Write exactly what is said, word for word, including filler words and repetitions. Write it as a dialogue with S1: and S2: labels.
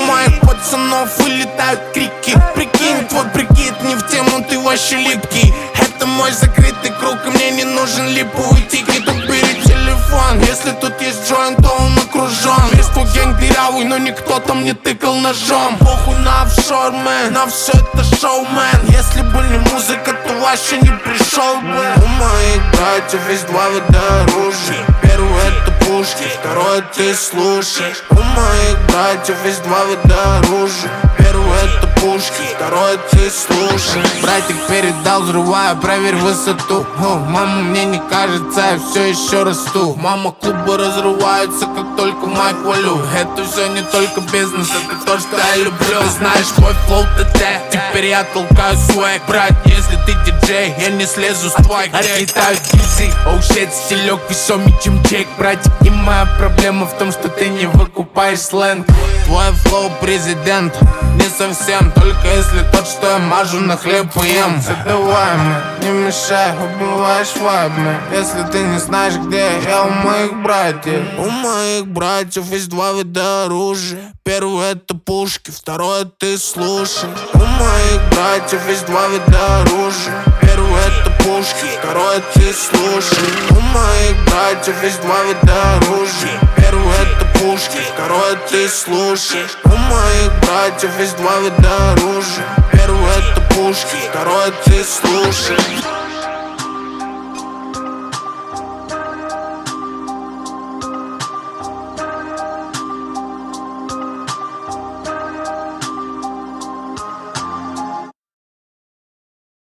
S1: моих пацанов вылетают крики. Прикинь, твой прикид не в тему, ты вообще липкий. Это мой закрытый круг, и мне не нужен липовый тикет. Убери телефон, если тут есть джойнт, то он окружен. Весь твой гэнг дырявый, но никто там не тыкал ножом. Похуй на офшор, мэн, на все это шоу, мэн. Если бы не музыка, то вообще не пришел бы. У моих братьев есть два вида оружия. Первый это пушки, второй ты слушаешь. У моих братьев есть два вида оружия. Первый это пушки, второй ты слушаешь. Братик передал, взрываю, проверь высоту. О, мама, мне не кажется, я все еще расту. Мама, клубы разрываются, как только майк валю. Это все не только бизнес, это то, что я люблю. Ты знаешь мой флоу ТТ, теперь я толкаю свэг. Брат, если ты диджей, я не слезу с твоих. Отлетаю дизель, оу щит, стилек весомый, чем Джейк. Братик, и моя проблема в том, что ты не выкупаешь сленг. Твой флоу президент, не совсем, только если тот, что я мажу на хлеб и ем. Задавай мне, не мешай, убиваешь вайб, man. Если ты не знаешь, где я, у моих братьев. У моих братьев есть два вида оружия. Первый это пушки, второй ты слушаешь. У моих братьев есть два вида оружия. Первый это пушки, второй ты слушаешь. У моих братьев есть два вида оружия. Первый это пушки, второй ты слушаешь. У моих братьев есть два вида оружия. Первый это пушки, второй ты слушаешь.